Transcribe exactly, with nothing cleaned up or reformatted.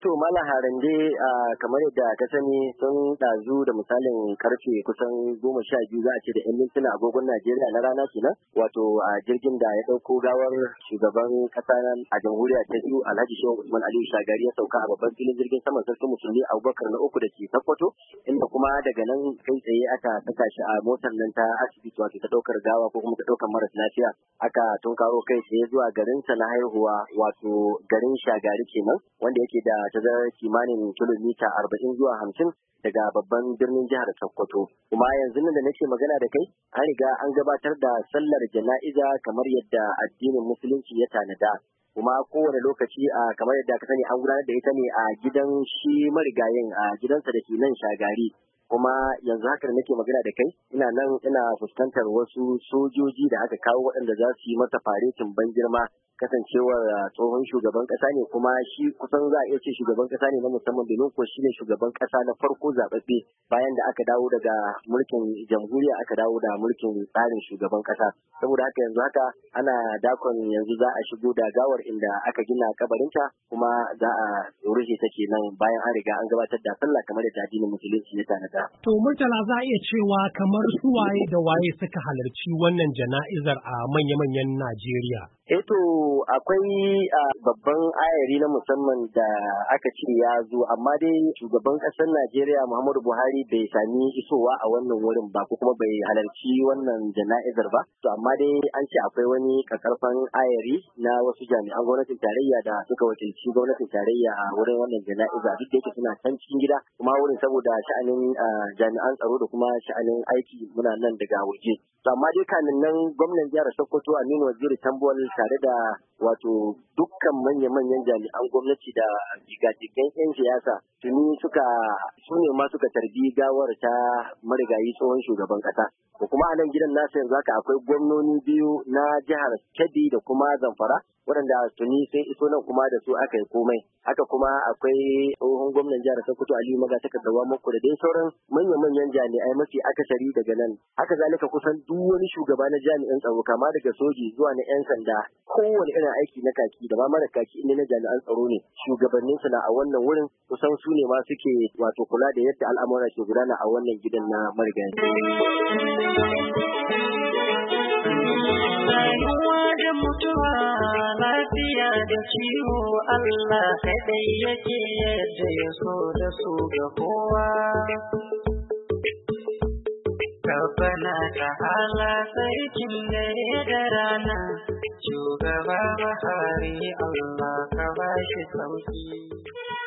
to Malam Harande kamar yadda ka sani sun ɗazu da misalin karfe kusan goma sha biyu za a ce da yan mintuna agogon Najeriya na rana kenan wato a jirgin da ya ɗauko gawar shugaban ƙasa a jamhuriya ta biyu Alhaji Shehu Usman Aliyu Shagari ya sauka a babban filin jirgin saman sarkin musulmi Abubakar na uku da ke Sokoto, inda kuma daga nan kai tsaye aka saka shi a motar nan ta asibiti wato ta ɗaukar gawa ko kuma ta ɗaukar maras lafiya, aka tunkaro kai tsaye zuwa garinsa na haihuwa wato garin Shagari kenan wanda yake da tazarar kimanin kilomita arba'in zuwa hamsin daga babban birnin jihar Sokoto. Kuma yanzu nan da nake magana da kai an riga an gabatar da sallar jana'iza kamar yadda addinin musulunci ya tanada. Kuma kowane lokaci a kamar yadda ka sani an gudanar da ita ne a gidan shi marigayin a gidansa da ke nan Shagari. Kuma yanzu haka da nake magana da kai ina nan ina fuskantar wasu sojoji da aka kawo waɗanda za su yi masa faretin ban girma, kasancewar tsohon shugaban kasa ne kuma shi kusan za a iya ce shugaban kasa ne na musamman domin ko shi ne shugaban kasa na farko zaɓaɓɓe bayan da aka dawo daga mulkin jamhuriya aka dawo da mulkin tsarin shugaban kasa. Saboda haka yanzu haka ana dakon yanzu za a shigo da gawar inda aka gina kabarinta kuma za a rufe ta kenan bayan an riga an gabatar da sallah kamar da addinin musulunci ya tanada. To Murtala, za a iya cewa kamar su waye da waye suka halarci wannan jana'izar a manya-manyan Najeriya? Eh to akwai babban ayari na musamman da aka ce ya zo, amma dai shugaban ƙasar Najeriya Muhammadu Buhari bai sami isowa a wannan wurin ba ko kuma bai halarci wannan jana'izar ba. To amma dai an ce akwai wani kakarfan ayari na wasu jami'an gwamnatin tarayya da suka wakilci gwamnatin tarayya a wurin wannan jana'iza, duk da yake suna can cikin gida kuma wurin saboda sha'anin jami'an tsaro da kuma sha'anin aiki muna nan daga waje. To amma dai kamin nan gwamnan jihar Sokoto Aminu Waziri Tambuwal tare da wato dukkan manya-manyan jami'an gwamnati da jigajigan 'yan siyasa tuni suka su ne ma suka tarbi gawar ta marigayi tsohon shugaban kasa. Da kuma a nan gidan nasa yanzu haka akwai gwamnoni biyu na jihar Kebbi da kuma Zamfara waɗanda tuni sai iso nan kuma da su aka yi komai. Haka kuma akwai tsohon gwamnan jihar Sokoto Aliyu Magatakardawa Mako da dai sauran manya-manyan jami'ai mafi akasari daga nan. Haka zalika kusan duk wani shugaba na jami'an tsaro kama daga soji zuwa na 'yan sanda, kowane irin aiki na kaki da ma mara kaki inda na jami'an tsaro ne, shugabannin su na a wannan wurin kusan su ne ma suke wato kula da yadda al'amura ke gudana a wannan gidan na marigayi. Da mutuwa lafiya da ciwo Allah kaɗai yake yadda ya so da su ga kowa. Rabbana ta'ala sarkin dare da rana, shugaba Buhari Allah ka bashi sauki.